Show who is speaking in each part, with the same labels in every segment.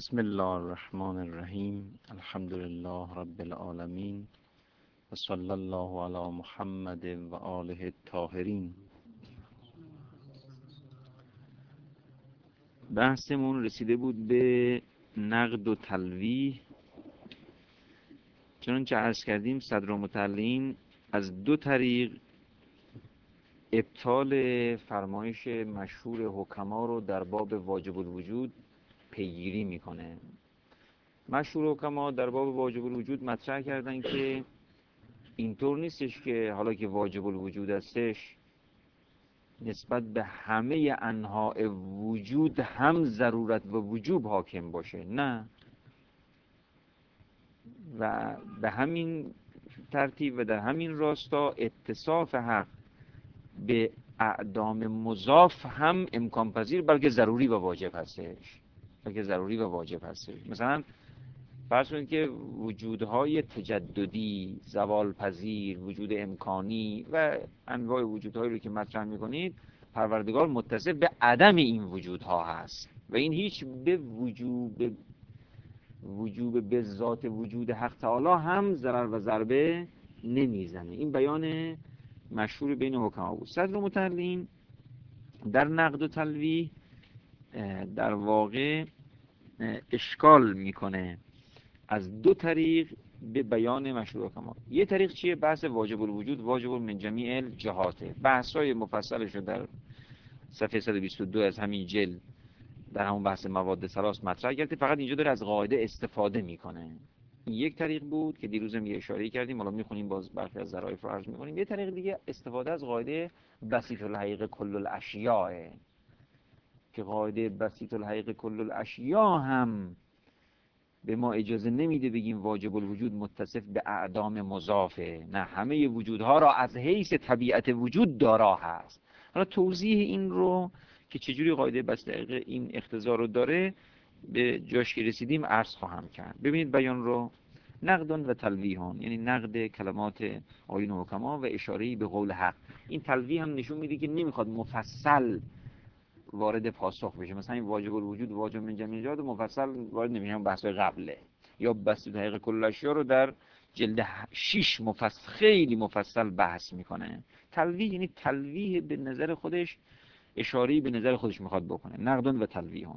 Speaker 1: بسم الله الرحمن الرحیم. الحمد لله رب العالمین و صلی الله علی محمد و آله الطاهرین. بحثمون رسیده بود به نقد و تلویح. چنانچه عرض کردیم صدرالمتعلین از دو طریق ابطال فرمایش مشهور حکما رو در باب واجب الوجود پیگیری میکنه. مشهور حکما در باب واجب الوجود مطرح کردن که اینطور نیستش که حالا که واجب الوجود هستش نسبت به همه انواع وجود هم ضرورت و وجوب حاکم باشه، نه. و به همین ترتیب و در همین راستا اتصاف حق به اعدام مضاف هم امکان پذیر بلکه ضروری و واجب هستش. مثلا فرض کنید که وجودهای تجددی، زوال پذیر، وجود امکانی و انواع وجودهایی رو که مطرح میکنید، پروردگار متصف به عدم این وجودها هست و این هیچ به وجوب به ذات وجود حق تعالی هم ضرر و ضربه نمیزنه. این بیان مشهور بین حکما بود. صدرالمتعلین در نقد و تلویح در واقع اشکال میکنه از دو طریق به بیان مشهور حکما. یه طریق چیه؟ بحث واجب الوجود، واجب من جمیع الجهاته. بحث‌های مفصلش رو در صفحه 122 از همین جلد در همون بحث مواد ثلاث مطرح کرده، فقط اینجا داره از قاعده استفاده میکنه. این یک طریق بود که دیروز هم یه اشاره کردیم، حالا میخونیم باز برخی از ظرایف رو عرض میکنیم. یه طریق دیگه استفاده از قاعده بسیط الحقیقه کل الاشیاء، که قاعده بسیط الحقیقه کل الاشیاء هم به ما اجازه نمیده بگیم واجب الوجود متصف به اعدام مضافه، نه، همه وجودها را از حیث طبیعت وجود دارا هست. حالا توضیح این رو که چجوری قاعده بسیط الحقیقه این اقتضا رو داره به جاش که رسیدیم عرض خواهم کرد. ببینید بیان رو: نقدون و تلویحون، یعنی نقد کلمات آیین و حکما و اشاره‌ای به قول حق. این تلویح هم نشون میده که نمیخواد مفصل وارد پاسخ بشه. مثلا این واجب الوجود، واجب من جمیع الجهات مفصل وارد نمیشه، بحث قبله. یا بسیط الحقیقه کل الاشیاء رو در جلد 6 خیلی مفصل بحث میکنه. تلویح یعنی تلویح به نظر خودش، اشاره‌ای به نظر خودش میخواد بکنه. نقدون و تلویحون.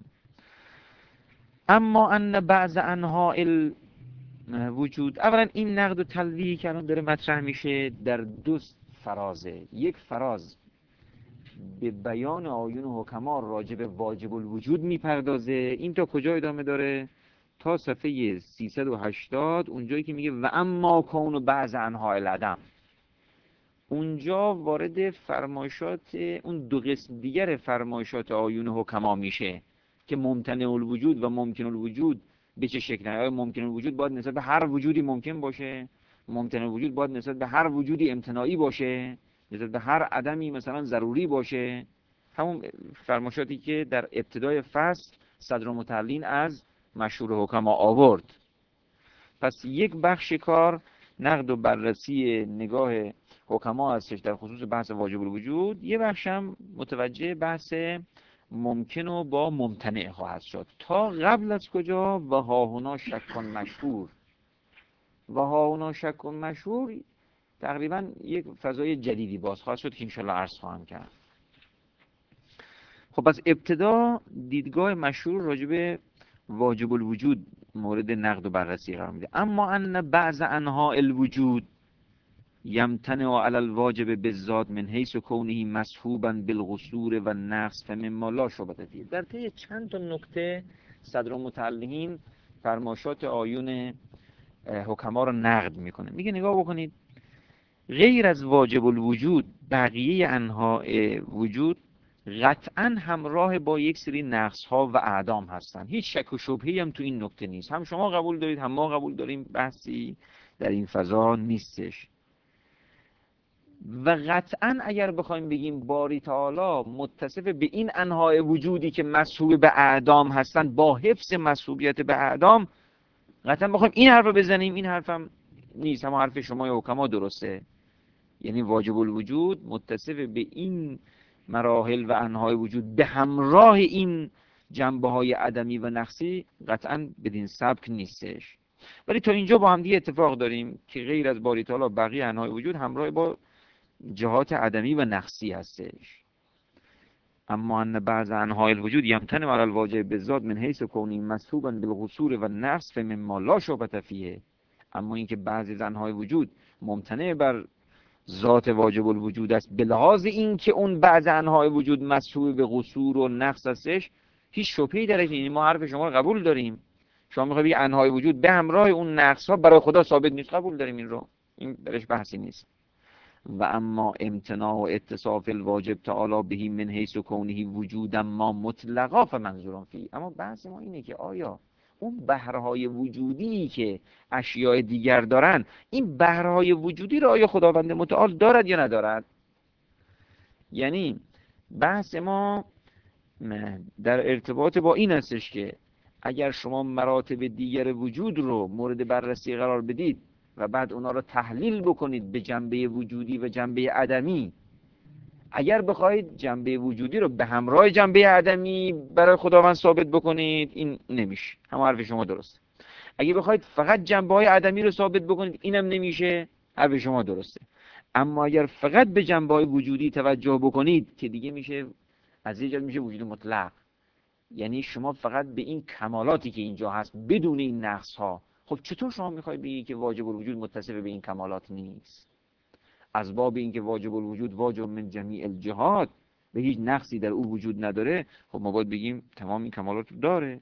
Speaker 1: اما ان بعض انواع الوجود، اولا این نقد و تلویحی که الان داره مطرح میشه در دو فرازه. یک فراز به بیان آیون و حکما راجع به واجب الوجود میپردازه. این تا کجا ادامه داره؟ تا صفحه 380، اونجایی که میگه و اما کون و بعض انواع العدم. اونجا وارد فرمایشات اون دو قسم دیگر فرمایشات آیون حکما میشه که ممتنع الوجود و ممکن الوجود به چه شکل؟ آیا ممکن الوجود باید نسبت به هر وجودی ممکن باشه؟ ممتنع الوجود باید نسبت به هر وجودی امتناعی باشه؟ نسبت به هر عدمی مثلا ضروری باشه؟ همون فرمایشاتی که در ابتدای فصل صدرالمتعلین از مشهور حکما آورد. پس یک بخش کار نقد و بررسی نگاه حکما هستش در خصوص بحث واجب الوجود. یه بخش هم متوجه بحث ممکن و با ممتنع خواهد شد. تا قبل از کجا؟ و هاهنا شک مشهور. و هاهنا شک مشهور تقریبا یک فضای جدیدی باز خواهد شد که انشالله عرض خواهم کرد. خب پس ابتدا دیدگاه مشهور راجع به واجب الوجود مورد نقد و بررسی قرار میده. اما ان بعض انواع الوجود یمتنع علی الواجب بالذات من حیث کونه مصحوبا بالقصور و النقص فمما لا شبهة فیه. در طی چند تا نکته صدرالمتعلین فرمایشات آیون حکما رو نقد میکنه. میگه نگاه بکنید، غیر از واجب الوجود بقیه انواع وجود قطعا همراه با یک سری نقص ها و اعدام هستن. هیچ شک و شبهه‌ای هم تو این نکته نیست. هم شما قبول دارید هم ما قبول داریم، بحثی در این فضا نیستش. و قطعا اگر بخوایم بگیم باری تعالی متصف به این انواع وجودی که مسحوب به اعدام هستن با حفظ مسحوبیت به اعدام، قطعا بخوایم این حرف رو بزنیم، این حرف هم نیست. هم حرف شما حکما درسته. یعنی واجب الوجود متصف به این مراحل و انواع وجود به همراه این جنبه های عدمی و نقصی قطعا بدین سبک نیستش. ولی تا اینجا با هم دیگه اتفاق داریم که غیر از باری تعالی بقیه انواع وجود همراه با جهات عدمی و نقصی هستش. اما ان بعض انواع الوجود یمتنع علی الواجب بالذات من حیث کونه مسحوبا بالقصور و النقص فمما لا شبهة فیه. اما اینکه بعضی از انواع وجود ممتنع بر ذات واجب الوجود است به لحاظ اینکه اون بعض انواع وجود مسحوب به قصور و نقص هستش، هیچ شبهه‌ای درش نیست. ما حرف شما رو قبول داریم. شما میخواید بگید انواع وجود به همراه اون نقص ها برای خدا ثابت نیست، قبول داریم این رو، این درش بحثی نیست. و اما امتناع و اتصاف الواجب تعالی بهی من حیث کونه وجودا ما مطلقا فمنظور فی. اما بحث ما اینه که آیا اون بهرهای وجودی که اشیاء دیگر دارن، این بهرهای وجودی رو آیا خداوند متعال دارد یا ندارد؟ یعنی بحث ما در ارتباط با این هستش که اگر شما مراتب دیگر وجود رو مورد بررسی قرار بدید و بعد اونا رو تحلیل بکنید به جنبه وجودی و جنبه عدمی، اگر بخواید جنبه وجودی رو به همراه جنبه عدمی برای خداوند ثابت بکنید، این نمیشه. همه حرف شما درسته. اگه بخواید فقط جنبه های عدمی رو ثابت بکنید، اینم نمیشه. حرف شما درسته. اما اگر فقط به جنبه های وجودی توجه بکنید که دیگه میشه از یه جا میشه وجود مطلق. یعنی شما فقط به این کمالاتی که اینجا هست بدون این نقص ها. خب چطور شما میخواید بگی که واجب الوجود متصف به این کمالات نیست؟ از باب اینکه واجب الوجود واجب من جمیع الجهات به هیچ نقصی در او وجود نداره، خب ما باید بگیم تمام این کمالات رو داره.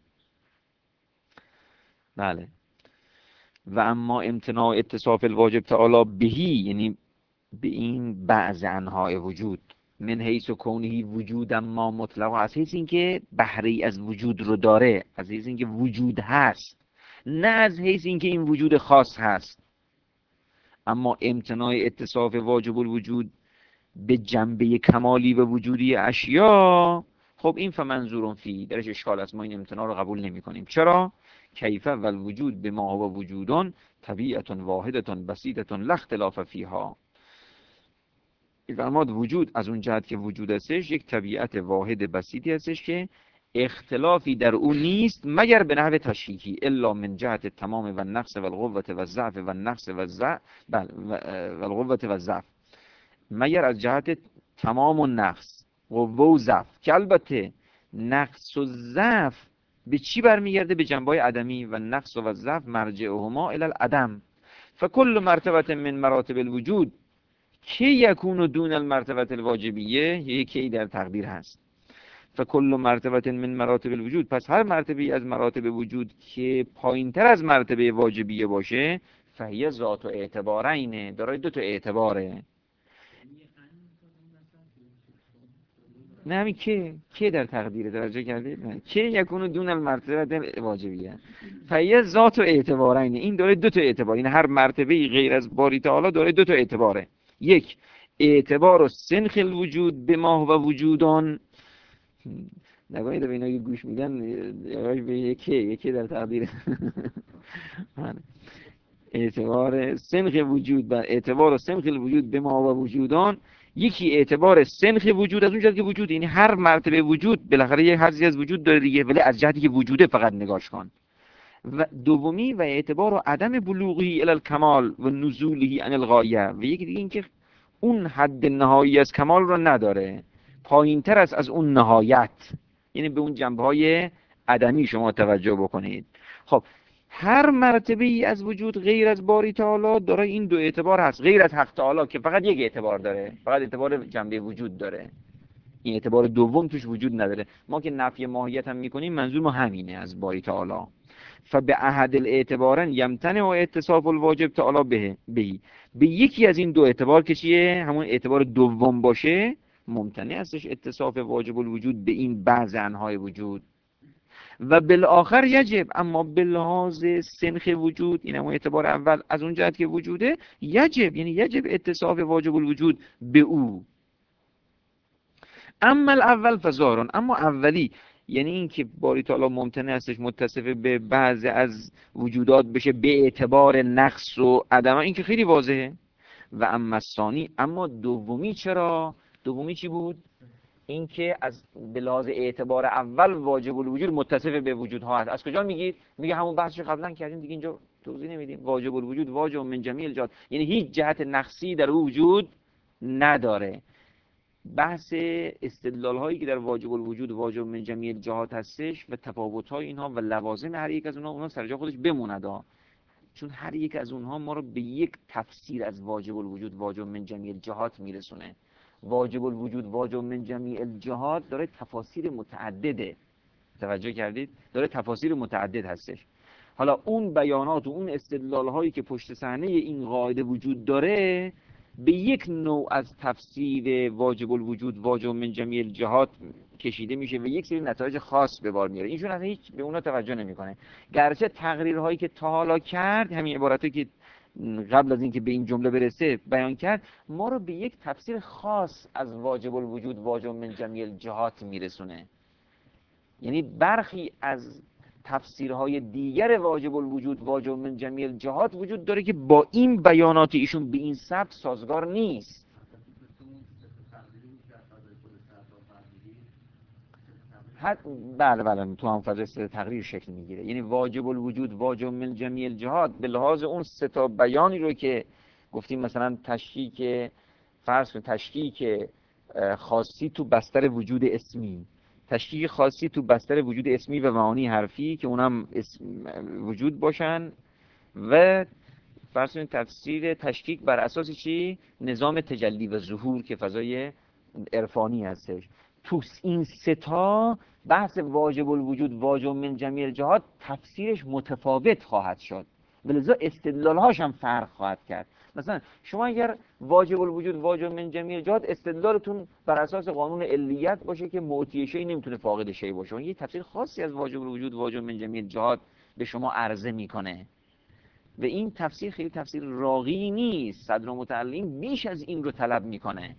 Speaker 1: بله. و اما امتناع اتصاف الواجب تعالی بهی، یعنی به این بعض انواع وجود، من حیث کونه وجود ما مطلق، از حیث اینکه بهره از وجود رو داره، از حیث اینکه وجود هست، نه از حیث اینکه این وجود خاص هست. اما امتناع اتصاف واجب الوجود به جنبه کمالی و وجودی اشیا، خب این فمنظور فی درش اشکال است. ما این امتناع رو قبول نمی کنیم. چرا؟ کیف و الوجود به ما هو وجودون طبیعت واحدت بسیطه لا اختلاف فیها. فرماد وجود از اون جهت که وجود هستش یک طبیعت واحد بسیطی هستش که اختلافی در او نیست مگر به نحو تشریحی، الا من جهت تمام و نقص و القوة و ضعف و نقص و ضعف و القوة و ضعف، مگر از جهت تمام و نقص، قوه و ضعف، که البته نقص و ضعف به چی برمیگرده؟ به جنبه‌های عدمی و نقص و ضعف مرجعهما الی العدم. فکل مرتبه من مراتب الوجود کی یکون دون المرتبه الواجبیه، یکی در تقدیر هست. فکل مرتبه من مراتب الوجود، پس هر مرتبه از مراتب وجود که پایین تر از مرتبه واجبیه باشه، فهیه ذات و اعتبارینه، دارای دو تا اعتباره. نه همین که در تقدیر درجه کردید، نه که یکون دون المرتبه واجبیه، فهیه ذات و اعتبارینه، این داره دو تا اعتبار. این هر مرتبه غیر از باری تعالی داره دو تا اعتباره. یک، اعتبار و سنخ الوجود به ما و وجودان، نگاهی به اینا که گوش میدن به یکی در تقدیر اعتبار سنخ وجود و اعتبار و سنخ الوجود به ما و وجودان. یکی اعتبار سنخ وجود از اون جهت که وجود، یعنی هر مرتبه وجود بالاخره یه حظی از وجود داره دیگه، ولی از جهتی که وجوده فقط نگاش کن. و دومی و اعتبار و عدم بلوغی الی الکمال و نزوله عن الغایه، و یکی دیگه اینکه اون حد نهایی از کمال رو نداره، پایین تر است از اون نهایت، یعنی به اون جنبه های عدمی شما توجه بکنید. خب هر مرتبه ای از وجود غیر از باری تعالی داره این دو اعتبار هست، غیر از حق تعالی که فقط یک اعتبار داره، فقط اعتبار جنبه وجود داره، این اعتبار دوم توش وجود نداره. ما که نفی ماهیت هم میکنیم منظور ما همینه از باری تعالی. فبه احد الاعتبارن یمتنع و اتصاف الواجب تعالی بهی، به یکی از این دو اعتبار که چیه، همون اعتبار دوم باشه، ممتنع هستش اتصاف واجب الوجود به این بعض انهای وجود. و بالآخر یجب، اما باللحاظ سنخ وجود، این همون اعتبار اول از اون جهت که وجوده، یجب یعنی یجب اتصاف واجب الوجود به او. اما الاول فظاهرون، اما اولی یعنی این که باری تعالی ممتنع هستش متصف به بعض از وجودات بشه به اعتبار نقص و عدم، این که خیلی واضحه. و اما ثانی، اما دومی چرا؟ دومی چی بود؟ اینکه از به لحاظ اعتبار اول واجب الوجود متصف به وجودها هست. از کجا میگید؟ میگه همون بحثش قبلا کردیم دیگه، اینجا توضیح نمیدیم. واجب الوجود واجب من جمیع الجهات، یعنی هیچ جهت نقصی در او وجود نداره. بحث استدلال هایی که در واجب الوجود واجب من جمیع الجهات هستش و تفاوت های اینها و لوازم هر یک از اونها سر جای خودش بموند، چون هر یک از اونها ما رو به یک تفسیر از واجب الوجود واجب من جمیع الجهات میرسونه. واجب الوجود واجب من جمیع الجهات داره تفاسیر متعدده، توجه کردید؟ داره تفاسیر متعدد هستش. حالا اون بیانات و اون استدلال هایی که پشت صحنه این قاعده وجود داره به یک نوع از تفسیر واجب الوجود واجب من جمیع الجهات کشیده میشه و یک سری نتایج خاص به بار میاره. اینشون اصلا هیچ به اونا توجه نمیکنه، گرچه تقریرهایی که تا حالا کرد، همین عبارتی که قبل از اینکه به این جمله برسه بیان کرد، ما رو به یک تفسیر خاص از واجب الوجود واجب من جمیع الجهات میرسونه. یعنی برخی از تفسیرهای دیگر واجب الوجود واجب من جمیع الجهات وجود داره که با این بیانات ایشون به این سبک سازگار نیست. بله تو هم فضای سه تقریر شکل میگیره. یعنی واجب الوجود واجب من جمیع الجهات به لحاظ اون سه تا بیانی رو که گفتیم، مثلا تشکیک، فرض کن تشکیک خاصی تو بستر وجود اسمی، تشکیک خاصی تو بستر وجود اسمی و معانی حرفی که اونم وجود باشن، و فرض کنید تفسیر تشکیک بر اساس چی؟ نظام تجلی و ظهور که فضای عرفانی هستش. تو این سه تا بحث واجب الوجود واجب من جمیع الجهات تفسیرش متفاوت خواهد شد، ولذا استدلال‌هاش هم فرق خواهد کرد. مثلا شما اگر واجب الوجود واجب من جمیع الجهات استدلالتون بر اساس قانون علیت باشه که معطی شی نمیتونه فاقد شی باشه، یه تفسیر خاصی از واجب الوجود واجب من جمیع الجهات به شما عرضه میکنه و این تفسیر خیلی تفسیر راقی نیست. صدرالمتعلم بیش از این رو طلب میکنه.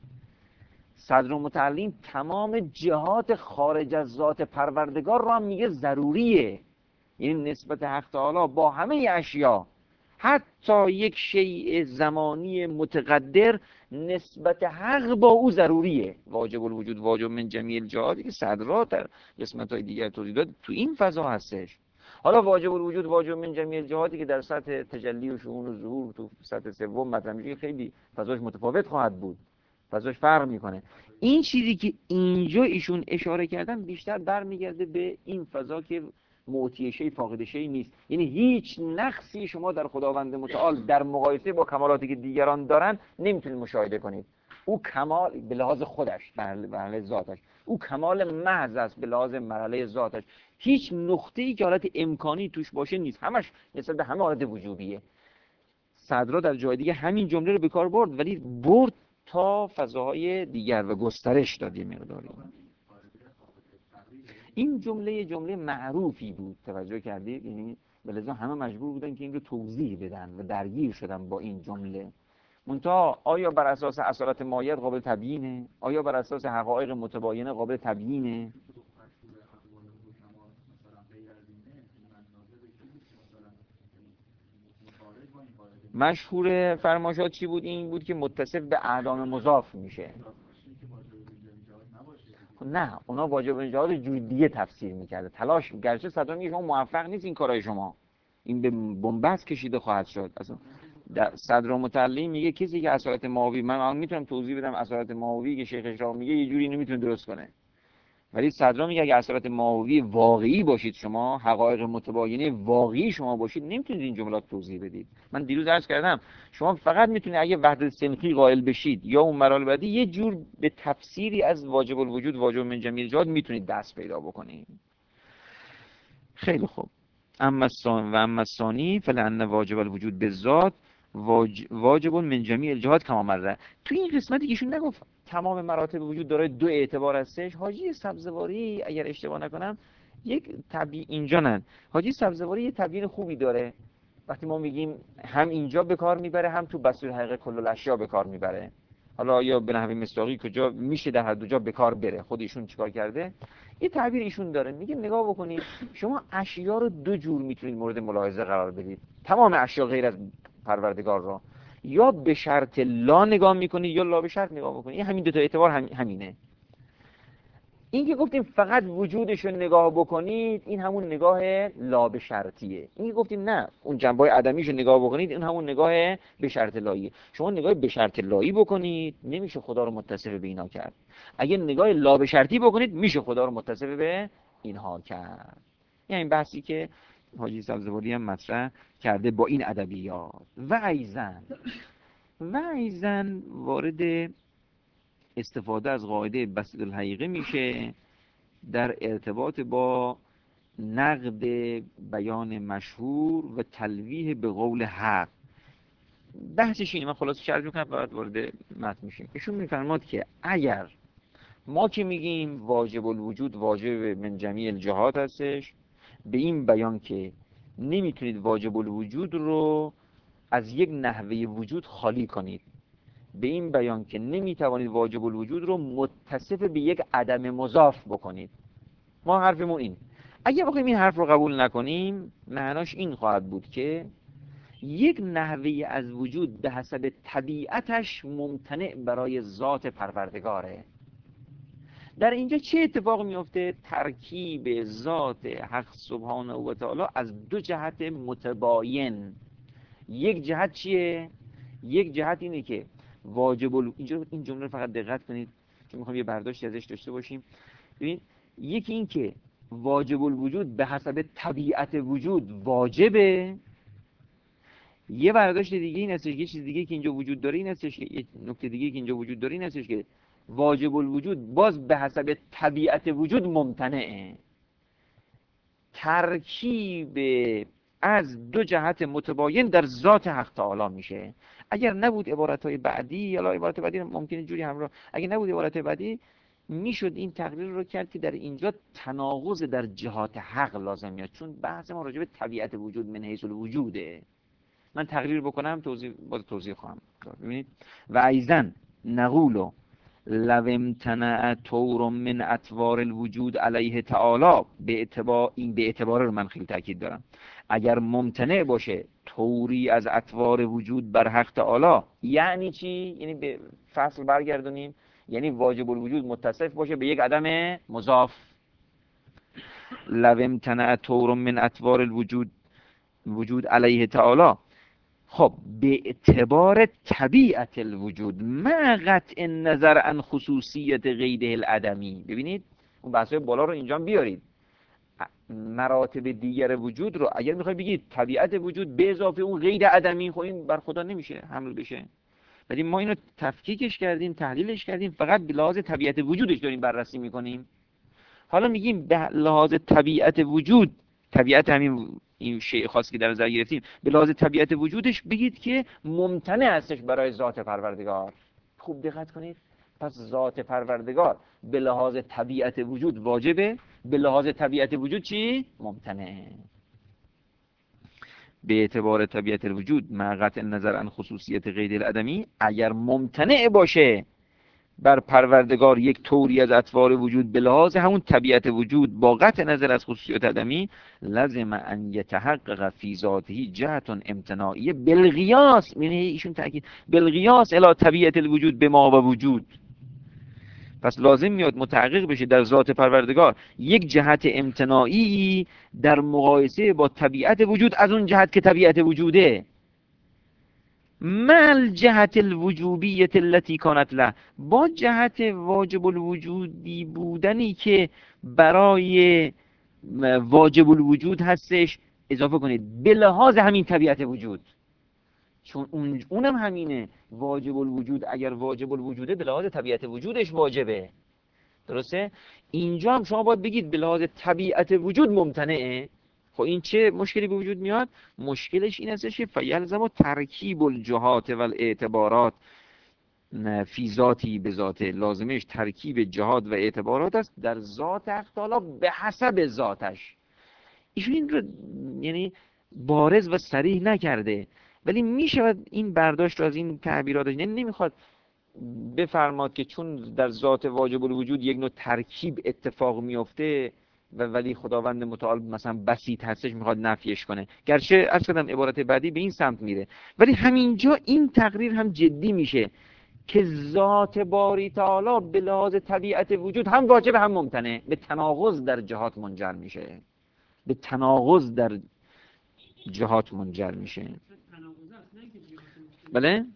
Speaker 1: صدرالمتعلم تمام جهات خارج از ذات پروردگار رو هم میگه ضروریه، یعنی نسبت حق تعالی با همه اشیا، حتی یک شیء زمانی متقدر نسبت حق با او ضروریه. واجب الوجود واجب من جمیع الجهات که صدرا در قسمت‌های دیگر توضیح داد تو این فضا هستش. حالا واجب الوجود واجب من جمیع الجهاتی که در سطح تجلی و شؤون و ظهور تو سطح سوم مطرح میشه خیلی فضاش متفاوت خواهد بود، فضاش فرق میکنه. این چیزی که اینجا ایشون اشاره کردن بیشتر برمیگرده به این فضا که معطی شی فاقد شی نیست، یعنی هیچ نقصی شما در خداوند متعال در مقایسه با کمالاتی که دیگران دارن نمیتونید مشاهده کنید. او کمال به لحاظ خودش، به لحاظ ذاتش، او کمال محض است به لحاظ مرحله ذاتش. هیچ نقطه‌ای که حالت امکانی توش باشه نیست، همش نسبت به همه حالت وجوبیه. صدرا در جای دیگه همین جمله رو به کار برد، ولی برد تا فضاهای دیگر و گسترش داد یه مقداری. این جمله معروفی بود، توجه کردید؟ یعنی بلذا همه مجبور بودن که این رو توضیح بدن و درگیر شدن با این جمله. منتها آیا بر اساس اصالت مایت قابل تبیینه؟ آیا بر اساس حقایق متباینه قابل تبیینه؟ مشهور فرماشات چی بود؟ این بود که متصف به اعلام مضاف میشه. نه، اونا واجب الجهاد جور دیگه تفسیر میکرده، تلاش گرچه صدام میگه شما موفق نیست این کارهای شما، این به بنبست کشیده خواهد شد. اصلا صدرالمتعلم میگه کسی که اصالت ماوی، من میتونم توضیح بدم اصالت ماوی که شیخ اشراق میگه یه جوری نمیتونه درست کنه، ولی صدرا میگه اگه اصالت ماوی واقعی باشید شما، حقایق متباینه واقعی شما باشید، نمیتونید این جملات توضیح بدید. من دیروز عرض کردم شما فقط میتونید اگه وحدت صنفی قائل بشید یا اون مراحل بعدی یه جور به تفسیری از واجب الوجود واجب من جمیع الجهات میتونید دست پیدا بکنید. خیلی خوب. اما الثانی فلان واجب الوجود بالذات واجب من جمیع الجهات کما مره. تو این قسمتی که ایشون نگفت تمام مراتب وجود داره دو اعتبار هستش، حاجی سبزواری اگر اشتباه نکنم یک تبیین اینجا نه، حاجی سبزواری یه تبیین خوبی داره. وقتی ما میگیم هم اینجا به کار میبره هم تو بسیط حقیقت کل الاشیا به کار میبره، حالا یا به نحوی مصداقی کجا میشه در هر دو جا به کار بره، خود ایشون چیکار کرده؟ یه تعبیر ایشون داره، میگه نگاه بکنید شما اشیا رو دو جور میتونید مورد ملاحظه قرار بدید، تمام اشیا غیر از پروردگار را، یا به شرط لا نگاه میکنید یا لا به شرط نگاه میکنید. این همین دو تا اعتبار همینه. این که گفتیم فقط وجودش رو نگاه بکنید، این همون نگاه لا به شرطیه. این که گفتیم نه، اون جنبه‌های عدمیش رو نگاه بکنید، این همون نگاه به شرط لایی. شما نگاه به شرط لایی بکنید، نمیشه خدا رو متصف به اینا کرد. اگه نگاه لا به شرطی بکنید، میشه خدا رو متصف به اینها کرد. یعنی این بحثی که حاجی سبزواری هم مطرح کرده با این ادبیات. و ایزن وارد استفاده از قاعده بسط الحقیقه میشه در ارتباط با نقد بیان مشهور و تلویح به قول حق. بحثش اینه، من خلاص شرح میکنم بعد وارد متن میشیم. ایشون میفرماد که اگر ما که میگیم واجب الوجود واجب من جمیع الجهات هستش، به این بیان که نمیتونید واجب الوجود رو از یک نحوه وجود خالی کنید، به این بیان که نمیتوانید واجب الوجود رو متصف به یک عدم مضاف بکنید. ما حرفمون این، اگه بخوایم این حرف رو قبول نکنیم، معناش این خواهد بود که یک نحوه از وجود به حسب طبیعتش ممتنع برای ذات پروردگاره. در اینجا چه اتفاق میفته؟ ترکیب ذات حق سبحانه و تعالی از دو جهت متباین. یک جهت چیه؟ یک جهت اینه که واجب اینجا این جمله رو فقط دقت کنید چون میخوام یه برداشتی ازش داشته باشیم. ببین، یکی این که واجب الوجود به حسب طبیعت وجود واجبه. یه برداشت دیگه این هستش، یه چیز دیگه که اینجا وجود داره این هستش، یه نکته دیگه که اینجا وجود داره این هستش که واجب الوجود باز به حسب طبیعت وجود ممتنعه. ترکیب از دو جهت متباین در ذات حق تعالی میشه. اگر نبود عبارتهای بعدی، یا عبارت بعدی ممکنه جوری همراه، اگه نبود عبارت بعدی میشد این تقریر رو کرد که در اینجا تناقض در جهات حق لازم میاد، چون بحث ما راجع به طبیعت وجود من حیث الوجوده. من تقریر بکنم توضیح خواهم. ببینید، و ایضا نقول لو امتنع طور من اطوار الوجود علیه تعالی، به اعتبار رو من خیلی تاکید دارم، اگر ممتنع باشه طوری از اطوار وجود بر حق تعالی، یعنی چی؟ یعنی به فصل برگردونیم، یعنی واجب الوجود متصف باشه به یک عدم مضاف. لو امتنع طور من اطوار الوجود علیه تعالی، خب به اعتبار طبیعت الوجود مع قطع نظر عن خصوصیت غیره العدمی. ببینید اون بحثای بالا رو اینجا بیارید، مراتب دیگر وجود رو اگر میخوای بگید طبیعت وجود به اضافه اون غیر عدمی، خب این بر خدا نمیشه حمل بشه. ولی ما اینو تفکیکش کردیم، تحلیلش کردیم، فقط به لحاظ طبیعت وجودش داریم بررسی میکنیم. حالا میگیم به لحاظ طبیعت وجود، طبیعت همین این شیء خاصی که در نظر گرفتیم، به لحاظ طبیعت وجودش بگید که ممتنع هستش برای ذات پروردگار. خوب دقت کنید، پس ذات پروردگار به لحاظ طبیعت وجود واجبه، به لحاظ طبیعت وجود چی؟ ممتنع. به اعتبار طبیعت الوجود مع قطع نظر عن خصوصیت غیر العدمی، اگر ممتنع باشه بر پروردگار یک طوری از اطوار وجود به لحاظ همون طبیعت وجود با قطع نظر از خصوصیت عدمی، لازم ان یتحقق فی ذاته جهت امتناعیه بالقیاس، یعنی ایشون تاکید بالقیاس الی طبیعت الوجود به ما و وجود. پس لازم میاد متحقق بشه در ذات پروردگار یک جهت امتناعی در مقایسه با طبیعت وجود از اون جهت که طبیعت وجوده، مع جهت الوجوبیت التي كانت له، با جهت واجب الوجودی بودنی که برای واجب الوجود هستش، اضافه کنید به لحاظ همین طبیعت وجود، چون اونم همینه. واجب الوجود اگر واجب الوجوده به لحاظ طبیعت وجودش واجبه، درسته؟ اینجا هم شما باید بگید به لحاظ طبیعت وجود ممتنعه. خب این چه مشکلی به وجود میاد؟ مشکلش این هستش که فیلزم ترکیب الجهات و الاعتبارات فی ذاتی به ذاته، لازمش ترکیب جهات و اعتبارات است در ذات حق تعالی به حسب ذاتش. ایشون این رو یعنی بارز و صریح نکرده، ولی میشود این برداشت رو از این تعبیراتش، یعنی نمیخواد بفرماد که چون در ذات واجب الوجود یک نوع ترکیب اتفاق میفته و ولی خداوند متعال مثلا بسیط هستش میخواد نفیش کنه، گرچه عرض کردم عبارت بعدی به این سمت میره، ولی همینجا این تقریر هم جدی میشه که ذات باری تعالی به لحاظ طبیعت وجود هم واجب هم ممتنع، به تناقض در جهات منجر میشه، به تناقض در جهات منجر میشه. بله؟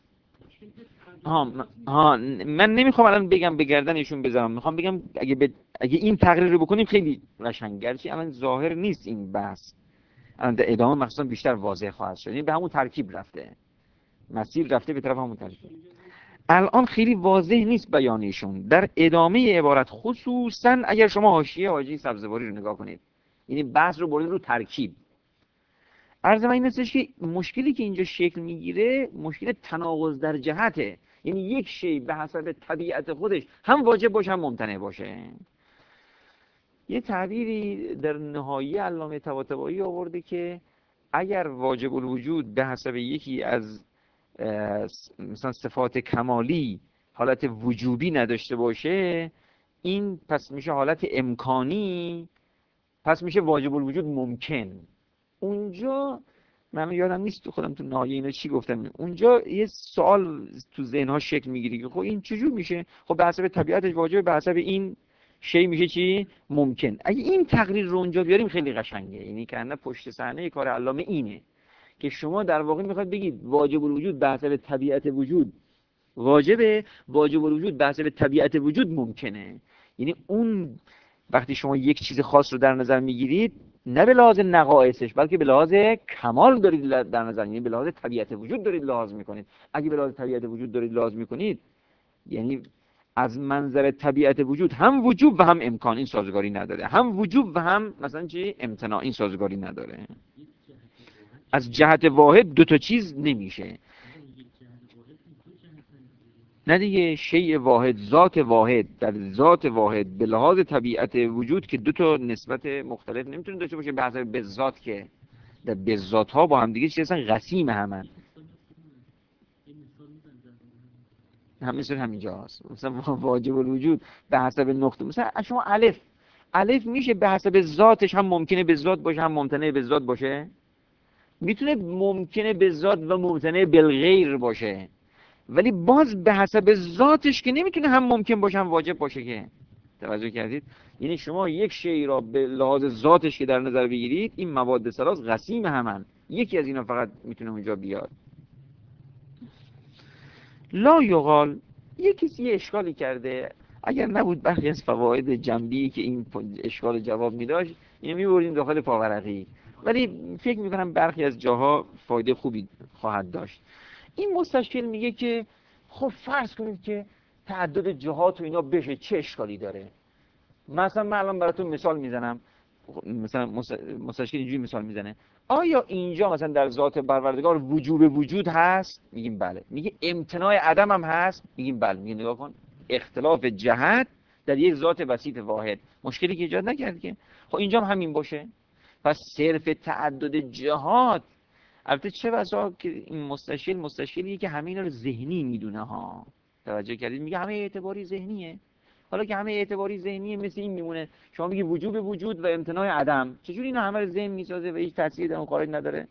Speaker 1: من نمیخوام الان بگم به گردن ایشون بذارم، میخوام بگم اگه این تقریر رو بکنیم خیلی قشنگ، گرچه الان ظاهر نیست این بحث، الان در ادامه مخصوصا بیشتر واضح خواهد شد. این به همون ترکیب رفته، مسیر رفته به طرف همون ترکیب. الان خیلی واضح نیست بیانیشون در ادامه عبارت، خصوصا اگر شما حاشیه حاجی سبزواری رو نگاه کنید، یعنی بحث رو برید رو ترکیب. عرض من این هستش که مشکلی که اینجا شکل میگیره مشکل تناقض در جهته، یعنی یک شی به حسب طبیعت خودش هم واجب باشه هم ممتنع باشه. یه تعبیری در نهایی علامه طباطبایی آورده که اگر واجب الوجود به حسب یکی از مثلا صفات کمالی حالت وجوبی نداشته باشه، این پس میشه حالت امکانی، پس میشه واجب الوجود ممکن. اونجا من یادم نیست تو خودم تو نهایه اینا چی گفتم، اونجا یه سوال تو ذهن‌ها شکل میگیره که خب این چجور میشه؟ خب به حسب طبیعتش واجبه، به حسب این شی میشه چی؟ ممکن. اگه این تقریر رو اونجا بیاریم خیلی قشنگه، یعنی کنه پشت صحنه کار علامه اینه که شما در واقع میخواد بگید واجب الوجود به حسب طبیعت وجود واجبه، واجب الوجود به حسب طبیعت وجود ممکنه. یعنی اون وقتی شما یک چیز خاص رو در نظر میگیرید نه به لحاظ نقایصش بلکه به لحاظ کمال دارید در نظر، یعنی به لحاظ طبیعت وجود دارید لحاظ میکنید. اگه به لحاظ طبیعت وجود دارید لحاظ میکنید، یعنی از منظر طبیعت وجود هم وجوب و هم امکان این سازگاری نداره، هم وجوب و هم مثلا چی امتناع این سازگاری نداره. از جهت واحد دو تا چیز نمیشه. نه دیگه، شیء واحد، ذات واحد، در ذات واحد به لحاظ طبیعت وجود که دو تا نسبت مختلف نمیتونه داشته باشه به حسب بذات، که در بذات ها با هم دیگه چیزا قسیم همن. مثل همینجا هست، مثلا واجب الوجود به حسب نقطه، مثلا شما الف میشه به حسب ذاتش هم ممکنه به ذات باشه هم ممتنع به ذات باشه، میتونه ممکنه به ذات و ممتنع بالغیر باشه، ولی باز به حسب ذاتش که نمیتونه هم ممکن باشه هم واجب باشه. که توجه کردید؟ یعنی شما یک شی را به لحاظ ذاتش که در نظر بگیرید، این مواد ثلاث قسیم همن، یکی از اینا فقط میتونه اونجا بیاد. لا یقال، یک کسی یه اشکالی کرده، اگر نبود برخی از فواید جنبی که این اشکال جواب میداشت اینو میبردیم داخل پاورقی، ولی فکر میکنم برخی از جاها فایده خوبی خواهد داشت. این مستشکل میگه که خب فرض کنید که تعدد جهات و اینا بشه، چه اشکالی داره؟ مثلا من الان براتون مثال میزنم، مثلا مستشکل اینجوری مثال میزنه، آیا اینجا مثلا در ذات پروردگار وجوب وجود هست؟ میگیم بله. میگه امتناع عدم هم هست؟ میگیم بله. میگه نگاه کن، اختلاف جهت در یک ذات بسیط واحد مشکلی که ایجاد نکرد که. خب اینجا هم همین باشه، پس صرف تعدد جهات، البته چه بسا که این مستشکلیه که همه اینا رو ذهنی میدونه ها، توجه کردید؟ میگه همه اعتباری ذهنیه. حالا که همه اعتباری ذهنیه مثل این میمونه، شما میگی وجوب وجود و امتناع عدم، چجوری اینا همه رو ذهن میسازه و هیچ تأثیری در اون خارج نداره؟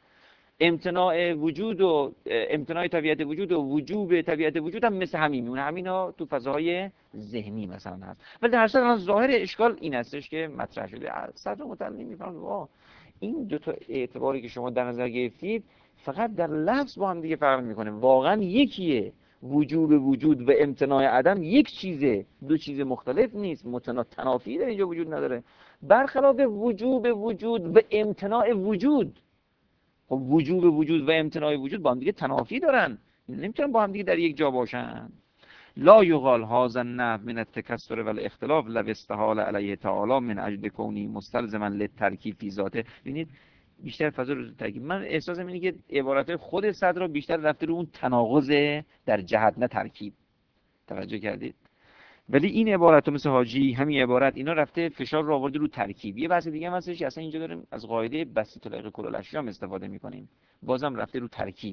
Speaker 1: امتناع وجود و امتناع طبیعت وجود و وجوب طبیعت وجود هم مثل همین میمونه، همینا تو فضاهای ذهنی مثلا هست. ولی در اصل ظاهر اشکال این هستش که مطرح شده. صدر متعلم میفهمه این دو تا اعتباری که شما در نظر گرفتید فقط در لفظ با هم دیگه فرق میکنه، واقعا یکیه. وجوب وجود و امتناع عدم یک چیزه، دو چیز مختلف نیست، تنافی در اینجا وجود نداره. برخلاف وجوب وجود و امتناع وجود، خب وجوب وجود و امتناع وجود با هم دیگه تنافی دارن، نمیتونن با هم دیگه در یک جا باشن. لا یقال هذا النحو من التکسر و الاختلاف لو استحال علیه تعالی من اجل کونی مستلزما للترکیب فی ذاته. ببینید بیشتر فضا رو ترکیب، من احساسم اینه که عبارات خود صدر بیشتر رفته رو اون تناقض در جهت نه ترکیب، توجه کردید؟ ولی این عبارت مثل حاجی همین عبارت اینا رفته فشار رو آورده رو ترکیب. یه بحث دیگه هم هستش اصلا اینجا داریم از قاعده بسط العقل کل الاشیاء استفاده میکنیم، بازم رفته رو ترکیب.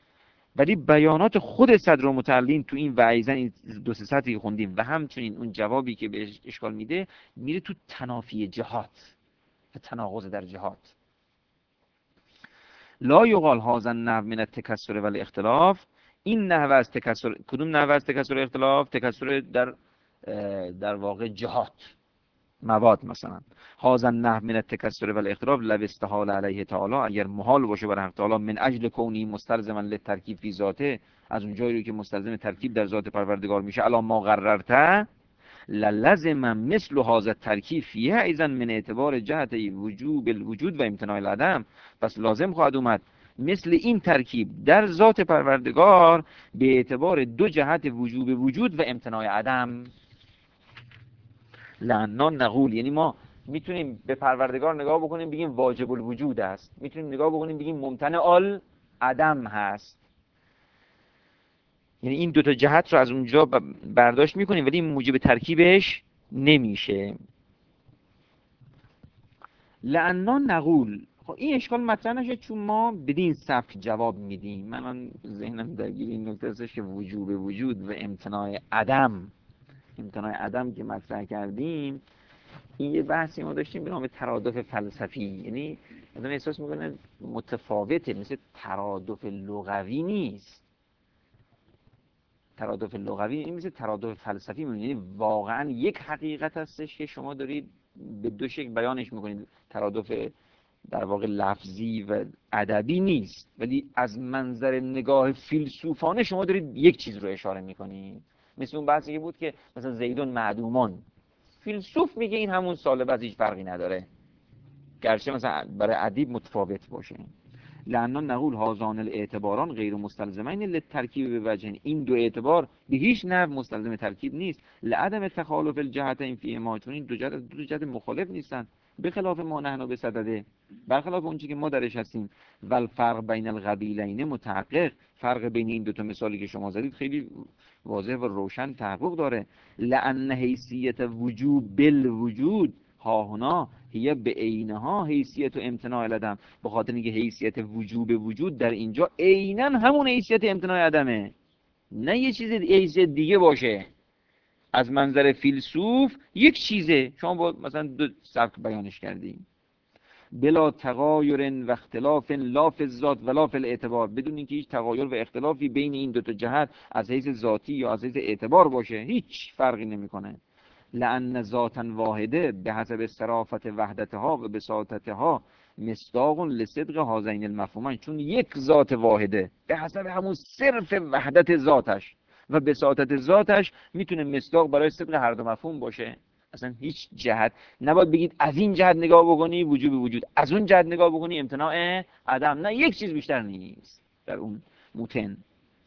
Speaker 1: ولی بیانات خود صدر متعلم تو این وعیزن، این دو سه سطری خوندیم و همچنین اون جوابی که به اشکال میده میره تو تنافی جهات و تناقض در جهات. لا یقال هذا النحو من التکسر و الاختلاف، این نحوه از تکثر، کدوم نحوه از تکثر اختلاف؟ تکثر در واقع جهات، مواد مثلا. هذا النحو من التکثر و الاختلاف لو استحال علیه تعالی، اگر محال باشه برای حق تعالی، من اجل کونی مستلزما للترکیب فی ذاته، از اون جایی رو که مستلزم ترکیب در ذات پروردگار میشه، الا ما قررته للزم مثل هذا الترکیب فیه ایضا من اعتبار جهت وجوب الوجود و امتناع العدم. پس لازم خواهد اومد مثل این ترکیب در ذات پروردگار به اعتبار دو جهت وجوب وجود و امتناع عدم. لعنا نقول، یعنی ما میتونیم به پروردگار نگاه بکنیم بگیم واجب الوجود است، میتونیم نگاه بکنیم بگیم ممتنع العدم هست. یعنی این دوتا جهت رو از اونجا برداشت میکنیم ولی موجب ترکیبش نمیشه. لعنا نقول، خب این اشکال مطرح نشه چون ما بدین سبک جواب میدیم. من ذهنم درگیر این نکته هستش که وجوب وجود و امتناع عدم، امتناع عدم که مطرح کردیم، این یه بحثی ما داشتیم به نام ترادف فلسفی. یعنی آدم احساس میکنه متفاوته، مثل ترادف لغوی نیست. ترادف لغوی این مثل ترادف فلسفی میمونه، یعنی واقعا یک حقیقت هستش که شما دارید به دو شکل بیانش میکنید. ترادف در واقع لفظی و ادبی نیست، ولی از منظر نگاه فیلسوفانه شما دارید یک چیز رو اشاره میکنید. مثل اون بحثی که بود که مثلا زیدون معدومان، فیلسوف میگه این همون سالب، از هیچ فرقی نداره، گرچه مثلا برای ادیب متفاوت باشه. لعنا نقول هازان الاعتباران غیر مستلزمین للترکیب به وجه، این دو اعتبار به هیچ نحو مستلزم ترکیب نیست. لعدم تخالف الجهتین فی ما، چون این دو جهت مخالف نیستن. به خلاف ما نحن به صدده، برخلاف اون چیزی که ما درش هستیم. والفرق بین القبیلین متحقق، فرق بین این دو تا مثالی که شما زدید خیلی واضح و روشن تحقق داره. لأن حیثیت وجوب بالوجود ها هنا هي به عینها حیثیت و امتناع العدم، به خاطر اینکه حیثیت وجوب وجود در اینجا عیناً همون حیثیت امتناع عدمه، نه یه چیز حیثیت دیگه باشه. از منظر فیلسوف یک چیزه، شما با مثلا دو سبک بیانش کردیم. بلا تغایر و اختلاف لا فی الذات ولا فی الاعتبار، بدون اینکه هیچ تغایر و اختلافی بین این دو تا جهت از حیث ذاتی یا از حیث اعتبار باشه، هیچ فرقی نمیکنه. لأن ذاتا واحده به حسب صرافت وحدتها و بساطتها مصداق لصدق هذین المفهومین، چون یک ذات واحده به حسب همون صرف وحدت ذاتش و بساطت ذاتش میتونه مصداق برای صدق هر دو مفهوم باشه. اصلا هیچ جهت نباید بگید از این جهت نگاه بکنی وجوب وجود، از اون جهت نگاه بکنی امتناع عدم، نه یک چیز بیشتر نیست در اون متن.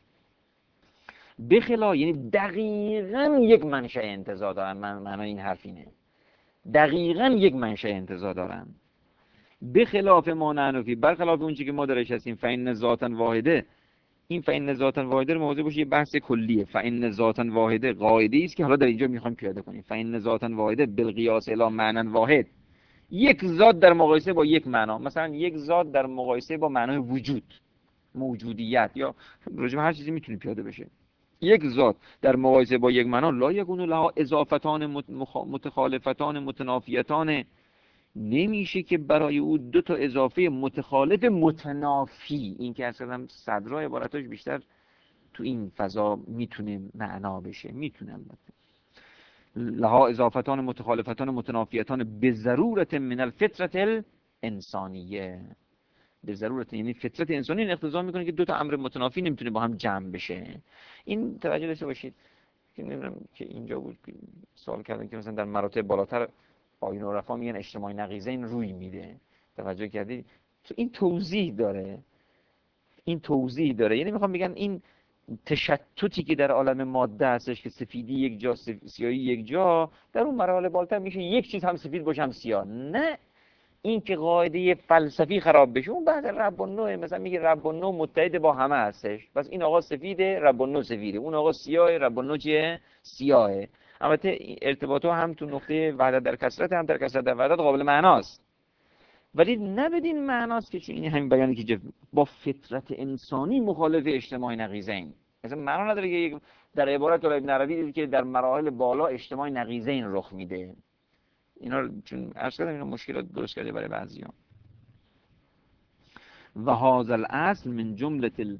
Speaker 1: بخلا یعنی دقیقاً یک منشأ انتزاع دارن، معنای این حرف اینه، دقیقاً یک منشأ انتزاع دارن. بخلاف ما نحنفی، برخلاف اون چیزی که ما درش هستیم. فإن ذاتا واحده، این فإن ذاتا واحده رو مواظب باشید، یه بحث کلیه. فإن ذاتا واحده قاعده است که حالا در اینجا میخوایم پیاده کنیم. فإن ذاتا واحده بالقیاس الی معنی واحد، یک ذات در مقایسه با یک معنا، مثلا یک ذات در مقایسه با معنای وجود، موجودیت، یا راجع به هر چیزی میتونه پیاده بشه. یک ذات در مقایسه با یک معنا لا یکون لها اضافتان متخالفتان متنافیتان، نمیشه که برای او دو تا اضافه متخالف متنافی، این که اصلا صدرای عبارتاش بیشتر تو این فضا میتونه معنا بشه، میتونه البته. لها اضافتان متخالفتان متنافیتان به ضرورت من الفطرت الانسانیه، به ضرورت، یعنی فطرت انسانی این اقتضا میکنه که دو تا امر متنافی نمیتونه با هم جمع بشه. این توجه داشته باشید که نمیدونم که اینجا بود سوال کردن که مثلا در مراتب بالاتر آیین و رفا میگن اجتماعی نقیضین روی میده، توجه کردی؟ تو این توضیح داره، این توضیح داره. یعنی میخوام بگن این تشتتی که در عالم ماده هستش که سفیدی یک جا سیاهی یک جا، در اون مراحل بالاتر میشه یک چیز هم سفید باشه هم سیاه. نه، این که قاعده فلسفی خراب بشه. اون بحث رب و نوع، مثلا میگه رب و نوع متحد با همه هستش، پس این آقا سفیده رب و نوع سفیده، اون آقا سیاه رب و نوع چیه؟ سیاهه. البته ارتباطات هم تو نقطه وحدت در کثرت هم در کثرت در وحدت قابل معناست، ولی نه بدین معناست که چون این همین بیانی که با فطرت انسانی مخالف اجتماعی نقیضین، مثلا معنا نداره که در عبارت ابن عربی دیدید که در مراحل بالا اجتماعی نقیضین رخ میده. اینا چون عرض کردم اینا مشکلات درست کرده برای بعضی‌ها. و هذا الاصل من جمله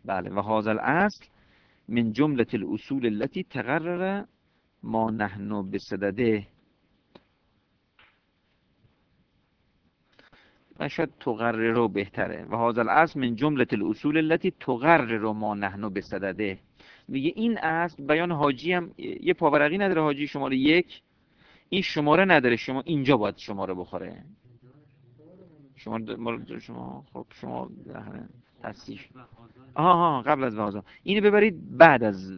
Speaker 1: بله و هذا الاصل من جمله الاصول التي تقرر ما نحن بصدده. و شاید تقرر بهتره. و هذا الاصل من جمله الاصول التي تقرر ما نحن بصدده. میگه این اصل بیان حاجی هم یه پاورقی نداره، حاجی شماره 1 این شماره نداره، شما اینجا باید شماره بخوره. شما خب شما تصحیح آها قبل از وازا اینو ببرید بعد از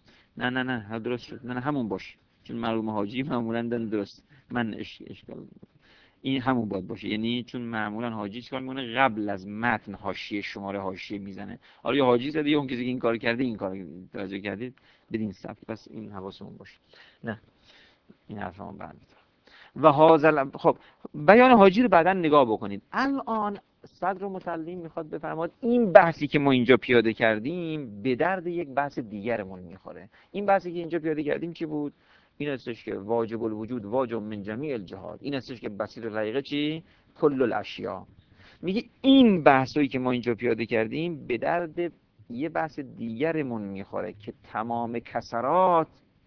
Speaker 1: نه درست شد، نه همون باشه، چون مرحوم حاجی معمولا درست من اشکال این همون باید باشه، یعنی چون معمولا حاجی چیکار میکنه قبل از متن حاشیه شماره حاشیه میزنه. حالا یا حاجی زده یا اون کسی که این کار کرده این کار توجه کردید بدین سبک، پس این حواسمون باشه. نه این حرفمون بعد. و حاضر خب بیان حاجی رو بعدا نگاه بکنید. الان صدر متعلم میخواد بفرماد این بحثی که ما اینجا پیاده کردیم به درد یک بحث دیگرمون میخوره. این بحثی که اینجا پیاده کردیم چی بود؟ این هستش که واجب الوجود واجب من جمیع الجهات. این هستش که بصیر رقیقه چی؟ کل الاشیا. میگه این بحثایی که ما اینجا پیاده کردیم به درد یه بحث دیگرمون میخوره که تمام کسرات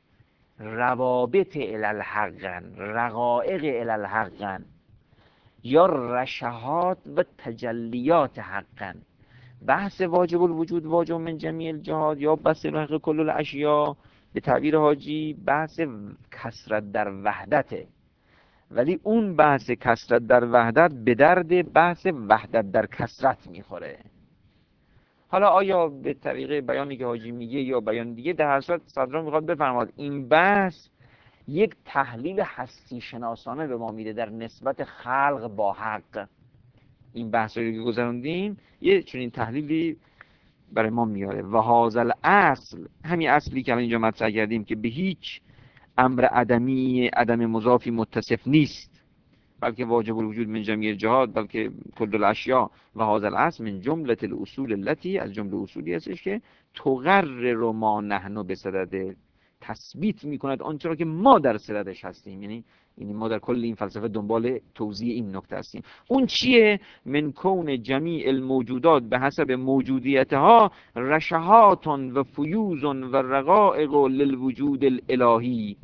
Speaker 1: روابط الالحقن، رقائق الالحقن، یا رشحات و تجلیات حقن. بحث واجب الوجود واجب من جمیع الجهات یا بحث رقیق کل الاشیا به تعبیر حاجی بحث کثرت در وحدته، ولی اون بحث کثرت در وحدت به درد بحث وحدت در کثرت میخوره. حالا آیا به طریق بیانی که حاجی میگه یا بیان دیگه، در هر صورت صدرا میخواد بفرماد این بحث یک تحلیل هستی شناسانه به ما میده در نسبت خلق با حق. این بحثایی که گذروندیم یه چنین تحلیلی برای ما میاره. و هذا الاصل، همین اصلی که اینجا مطرح کردیم که به هیچ امر عدمی عدم مضافی متصف نیست، بلکه واجب الوجود من جمیع الجهات، بلکه کل الاشیاء. و هذا الاصل من جمله الاصول التي، از جمله اصولی هستش که تقرر ما نحن بصدده، تثبیت میکند آنچه را که ما در صددش هستیم. یعنی ما در کل این فلسفه دنبال توضیح این نکته هستیم. اون چیه؟ من کون جمیع الموجودات به حسب موجودیتها رشحات و فیوز و رقائق للوجود الالهی.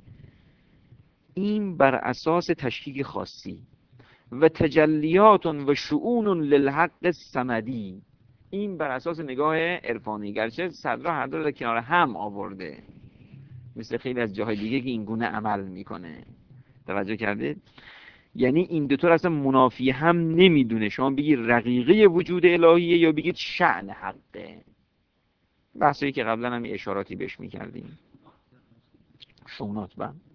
Speaker 1: این بر اساس تشکیک خاصی و تجلیات و شؤون للحق الصمدی. این بر اساس نگاه عرفانی، گرچه صدرا هر دو رو کنار هم آورده مثل خیلی از جاهای دیگه که این گونه عمل میکنه. توجه کردید؟ یعنی این دو تا اصلا منافی هم نمیدونه. شما بگید رقیقه وجود الهیه یا بگید شأن حقه. بحثی که قبلا هم اشاراتی بهش میکردیم. شونات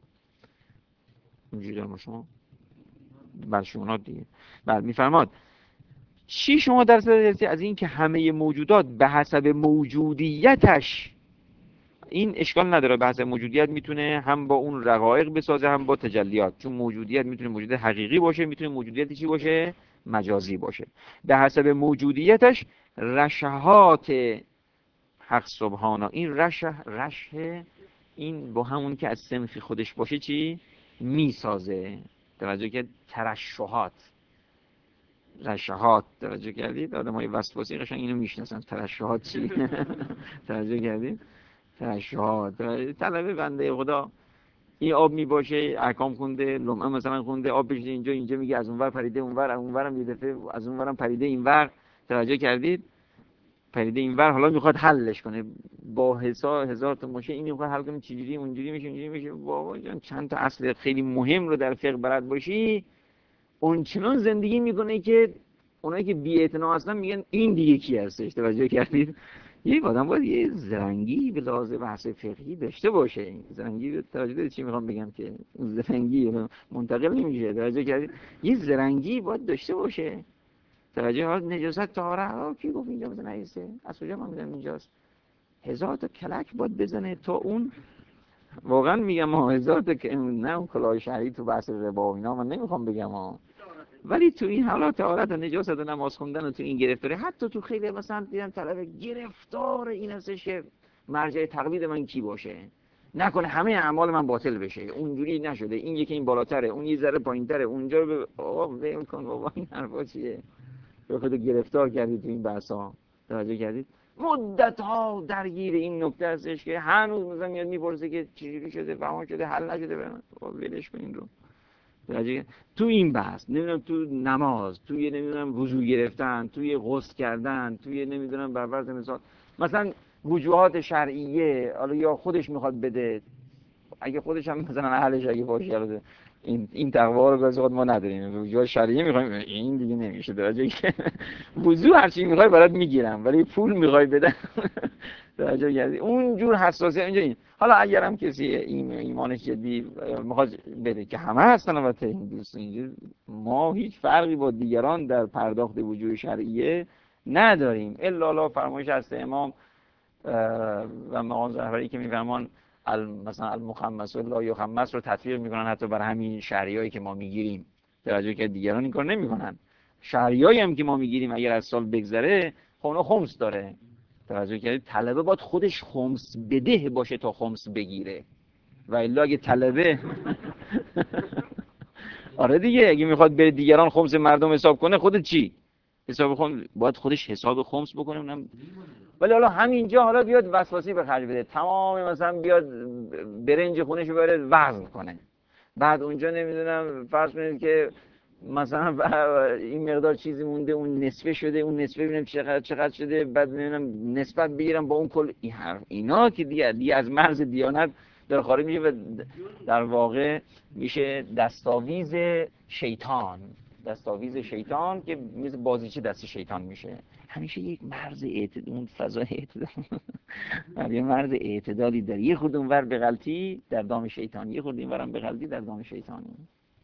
Speaker 1: اینجوری دارم شما بر شونات دیگه. بعد میفرماد چی شما در صدد از این که همه موجودات به حسب موجودیتش، این اشکال نداره، بحث موجودیت میتونه هم با اون رقایق بسازه هم با تجلیات، چون موجودیت میتونه موجودیت حقیقی باشه، میتونه موجودیت چی باشه؟ مجازی باشه. به حسب موجودیتش رشحات حق سبحانه، این رشح این با همون که از صنف خودش باشه چی؟ میسازه. توجه که ترشحات رشحات، توجه کردید؟ آدمای وسواسی قشنگ اینو میشناسن. ترشحات چی؟ توجه کردید؟ ترشحات طلبه بنده خدا این آب می باشه، احکام خونده، لمعه مثلا خونده، آب بشه اینجا میگه از اونور پریده اونور، اونورم یه دفعه از اونورم پریده اینور. توجه کردید؟ پریده اینور، حالا میخواد حلش کنه با هزار تا مشه، این میخواد حل کنه چجوری اونجوری میشه اونجوری میشه. بابا جان چند تا اصل خیلی مهم رو در فقه بلد باشی، اون چنان زندگی میکنه که اونایی که بی‌اعتنا هستن میگن این دیگه کی هستش. توجه کردید؟ یه آدم باید یه زرنگی به لحاظ بحث فقهی داشته باشه. این زرنگی توجه دارید چی میخوام بگم؟ که اون زرنگی منتقل نمیشه. توجه کردید؟ یه زرنگی باید داشته باشه. توجه ها نجاست طهارت کی گفت اینجا مثلا نجسه؟ از کجا من میدونم اینجاست؟ هزار تا کلک باید بزنه تا اون، واقعا میگم هزار تا نه اون کلاه شهری تو بحث ربا و اینا من نمیخوام بگم ولی تو این حالات طهارت و نجاست و نماز خوندن و تو این گرفتاری، حتی تو خیلی مثلا دیدم طلب گرفتار این هستش که مرجع تقلید من کی باشه، نکنه همه اعمال من باطل بشه. اونجوری نشده، این یکی این بالاتره، اون یه ذره پایینتره، اونجا رو آقا ول کن بابا، این حرفا چیه؟ خودت گرفتار کردی تو این بحثا. توجه کردید؟ مدت ها درگیر این نکته هستش که هنوز مثلا میاد میپرسه که چجوری شده فهم شده حل نشده، ولش کن رو. تو این بحث نمیدونم، تو نماز، توی نمیدونم وضو گرفتن، توی غسل کردن، توی نمیدونم بر فرض مثلا وجوهات شرعیه، حالا یا خودش میخواد بده، اگه خودش هم مثلا اهلش اگه باشه، این تقوا رو گاز ما نداریم، وجوه شرعیه میخوایم، این دیگه نمیشه درجه که وضو هر چی میخوای برات میگیرم ولی پول میخوای بدم درجه گردی اون جور حساسیت اینجا. این حالا اگرم کسی ایمانش جدی میخواد بده که همه هستن البته این دوست، اینجا ما هیچ فرقی با دیگران در پرداخت وجوه شرعیه نداریم الا فرمایش هست امام و مقام زهرایی که میفرمان مثلا المخمس لا یخمس رو تطبیق میکنن حتی بر همین شرعیایی که ما میگیریم، توجه که دیگران این کار نمیکنن. شرعیایی هم که ما میگیریم اگر از سال بگذره خب اونها خمس داره، توجه کردید، طلبه باید خودش خمس بده باشه تا خمس بگیره، و الا اگه طلبه آره دیگه اگه میخواد بره دیگران خمس مردم حساب کنه، خودت چی حساب خمس باید خودش حساب خمس بکنه اونم. ولی حالا همینجا حالا بیاد وسواسی به خرج بده، تمام مثلا بیاد برنج خونش رو بره وزن کنه، بعد اونجا نمیدونم فرض کنید که مثلا این مقدار چیزی مونده اون نصفه شده، اون نصفه ببینم چقدر شده، بعد نمیدونم نسبت بگیرم با اون کل اینا که دیگه از مرز دیانت در خارج میشه و در واقع میشه دستاویز شیطان، دستاویز شیطان که مثل بازیچه دست شیطان میشه. همیشه یک مرز اعتدال، اون فضای اعتدال یه مرز اعتدالی داره، یه خورده اونور به غلطی در دام شیطان، یه خورده اینورم به غلطی در دام شیطانی.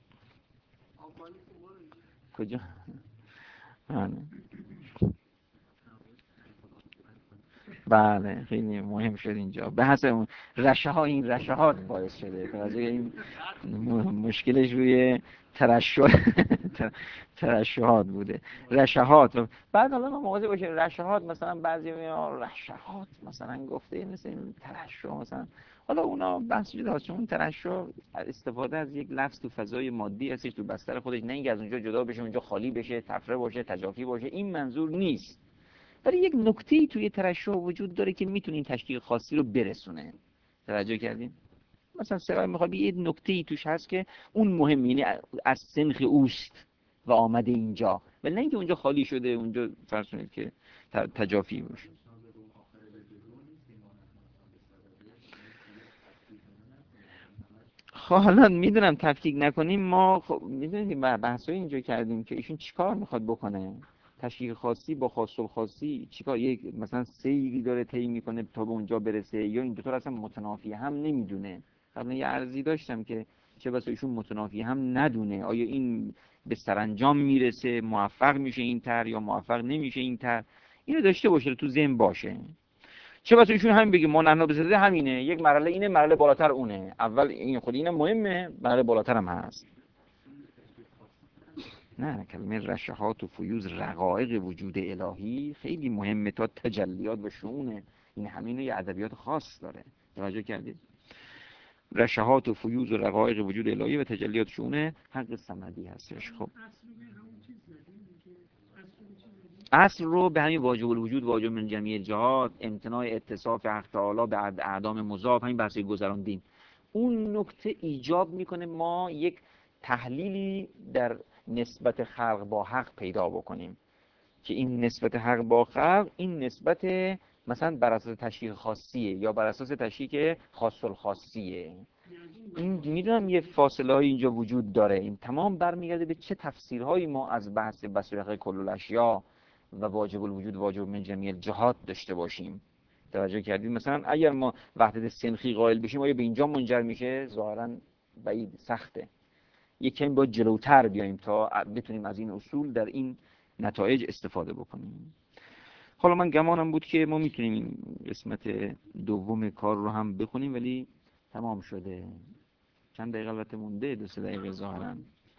Speaker 1: کجا؟ بله خیلی مهم شد اینجا بحث اون رشه ها، این رشهات باعث شده توجه این مشکلش روی ترشحات بوده، رشهات. بعد حالا ما مواظب باشیم رشهات، مثلا بعضی رشهات مثلا گفته مثل این ترشح مثلا، حالا اونا بحث جدا هست، چون ترشح استفاده از یک لفظ تو فضای مادی هستش تو بستر خودش، نه اینکه از اونجا جدا بشه اونجا خالی بشه، تفره باشه، تجافی باشه، این منظور نیست. ولی یک نکته‌ای توی ترشح وجود داره که میتونه این تشکیل خاصی رو برسونه، توجه کردین؟ مثلا سوای میخواد یه نکته‌ای توش هست که اون مهم، یعنی از سنخ اوست و آمده اینجا، ولی نه اینکه اونجا خالی شده اونجا فرض کنید که تجافی باشه. خب حالا میدونم تفکیک نکنیم، ما خب میدونیم بحثای اینجا کردیم که ایشون چیکار میخواد بکنه، تشکیل خاصی با خاص الخاصی چیکار، یک مثلا سیری داره طی میکنه تا به اونجا برسه، یا این دو تا اصلا متنافی هم نمیدونه. قبلا یه عرضی داشتم که چه بسا ایشون متنافی هم ندونه، آیا این به سرانجام میرسه، موفق میشه این طرح یا موفق نمیشه این طرح، اینو داشته باشه تو ذهن باشه. چه بسا ایشون همین بگه ما نحن بزده همینه، یک مرحله اینه، مرحله بالاتر اونه، اول این خود اینه مهمه، مرحله بالاتر هم هست. نه کلمه رشحات و فیوز رقایق وجود الهی خیلی مهمه تا تجلیات و شؤونه، این همینه یه ادبیات خاص داره، توجه کردید؟ رشحات و فیوز و رقایق وجود الهی و تجلیات شؤونه حق صمدی هستش. خب اصل رو به همین واجب الوجود، واجب من جمیع الجهات، امتناع اتصاف حق تعالی به اعدام مضاف، همین بحثی گذراندیم. اون نکته ایجاب میکنه ما یک تحلیلی در نسبت خلق با حق پیدا بکنیم که این نسبت حق با خلق این نسبت مثلا بر اساس تشریح خاصیه یا بر اساس تشریح خاص الخاصیه. این میدونم یه فاصله های اینجا وجود داره، این تمام برمیگرده به چه تفسیرهایی ما از بحث بصیرت کل الاشیاء و واجب الوجود واجب من جمیع الجهات داشته باشیم. توجه کردید؟ مثلا اگر ما وحدت سنخی قائل بشیم آیا به اینجا منجر میشه؟ ظاهرا بعید، سخته. یکم با جلوتر بیایم تا بتونیم از این اصول در این نتایج استفاده بکنیم. حالا من گمانم بود که ما میتونیم این قسمت دوم کار رو هم بخونیم، ولی تمام شده. چند دقیقه البته مونده، 2-3 دقیقه ظاهرا.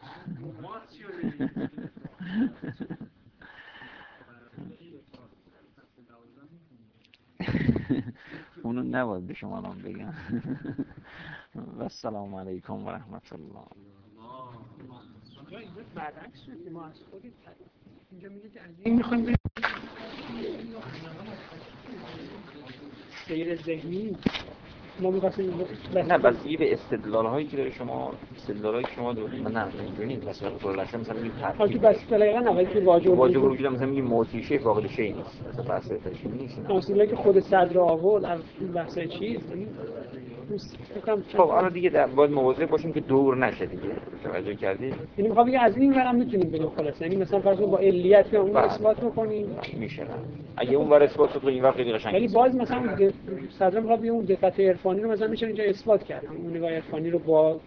Speaker 1: اونو نباید به شما الان بگم. و السلام علیکم و رحمت الله. اینجا برعکس شد که ما از خودی اینجا میگه که از این میخوایم
Speaker 2: سیر ذهنی ما می‌خواستیم
Speaker 1: نه بستگی به استدلال‌هایی که داره شما استدلالایی که شما دارید نه اینجوری نیست مثلا خلاصه مثلا میگید ترکیب
Speaker 2: بس دقیقاً اول که واجب
Speaker 1: وجود مثلا میگیم موتی شی فاقد شی نیست مثلا بحث تشریح نیست
Speaker 2: اصلا که خود صدر آورد این بحث چیز
Speaker 1: خب حالا دیگه باید مواظب باشیم که دور نشه دیگه توجه کردید
Speaker 2: یعنی می‌خوام بگم از این ورم میتونیم بگیم خلاص یعنی مثلا فرض با علیت یا اون اثبات بکنیم
Speaker 1: میشه اگه اون ور اثبات کنیم این وقت خیلی قشنگه
Speaker 2: ولی باز مثلا صدر می‌خواد اون دقت عرفانی رو مثلا میشه اینجا اثبات کرد اون نگاه عرفانی رو با